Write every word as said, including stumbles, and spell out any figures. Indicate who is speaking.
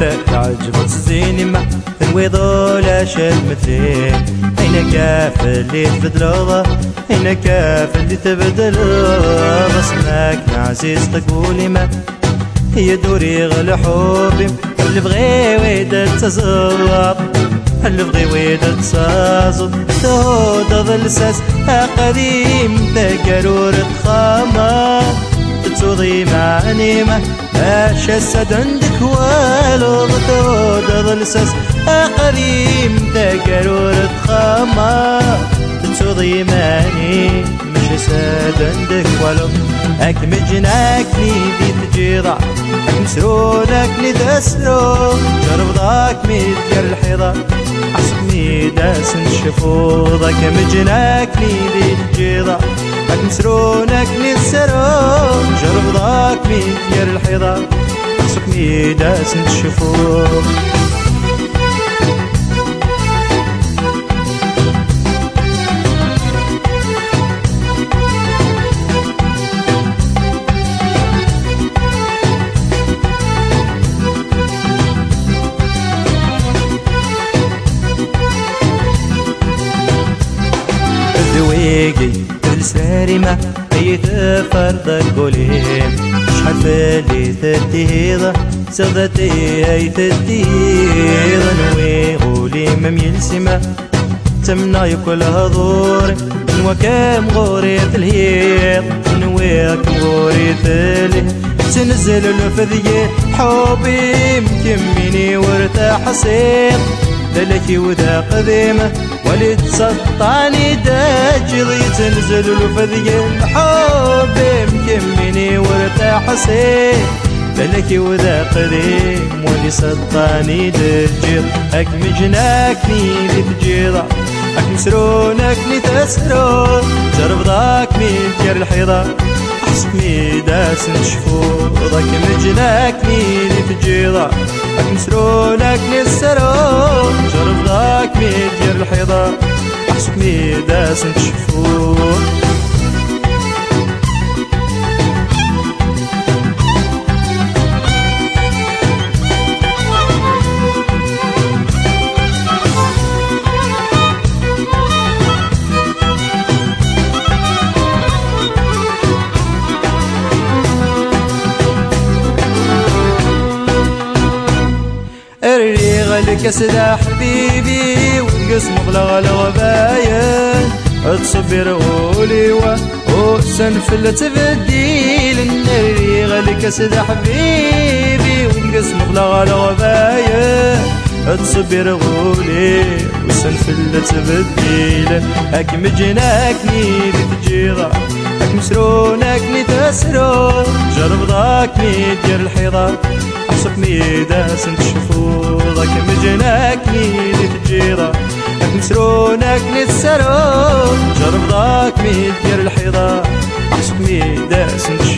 Speaker 1: تعجبك زيني ما الويض ولا شاد مثلين أين كاف اللي تبدل أين كاف اللي تبدل بصمك عزيز تقولي ما هي دوري غل حبي اللي بغي ويدا تزوط اللي بغي ويدا تزوط تهود ظل ساس قديم تقرور تخاما تتوضي معني ما ماشا السد عندك والو تهود ظل ساس قديم تقرور تخاما تتوضي معني ماشا السد عندك والو اك مجناكني دي تجيضع اك مسروناكني تسرو جرب ضاك ميدير الحيضة احسب ميداس نشفوض اك مجناكني دي تجيضع اك مسروناكني تسرو جرب ضاك ميدير الحيضة احسب ميداس نشفوض ويجي الساري ما هي تفرض قولين شحال فالي تديضة سغدتي هي تديضة نوي غولي مم يلسمة تمنع يكل هضوري نوا كام غوري الهيض نوا كام غوري تلي تنزل الفذية حبي مكميني وارتاح صيد للكي وذا قديمة ولي تسطاني داجري تنزل الفذية الحب مكمني وارتاح سيد للكي وذا قديم ولي سطاني داجر اك مجناكني لتجيضة اك مسروناكني تسرو جرب ضاك ميدير الحيضة احسب ميداس نشفوض اك مجناكني لتجيضة اك مسروناكني السرو جرب ضاك ميدير الحيضة احسب ميداس نشفوض لك سدا حبيبي والقسم بلا الغباين تصبر قولي وسنفل تبديل النري غلك سدا حبيبي والقسم بلا الغباين تصبر قولي وسنفل تبديل اك مجناكني لتجيضة اك مسروناكني تسرو جرب ضاك ميدير الحيضة احسب ميداس نشفوضك مجناكني لتجيضة اك مسروناكني تسرو جرب ضاك ميدير الحيضة احسب ميداس نشفوض